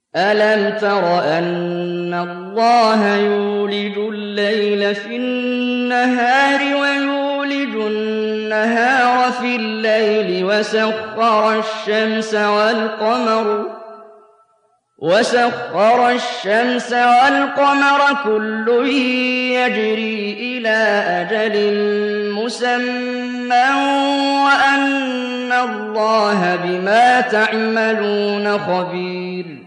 أَلَمْ تَرَ أَنَّ اللَّهَ يُولِجُ اللَّيْلَ فِي النَّهَارِ وَيُولِجُ النَّهَارَ فِي اللَّيْلِ وَسَخَّرَ الشَّمْسَ وَالْقَمَرَ كُلٌّ يَجْرِي إِلَىٰ أَجَلٍ مُّسَمًّى وَأَنَّ اللَّهَ بِمَا تَعْمَلُونَ خَبِيرٌ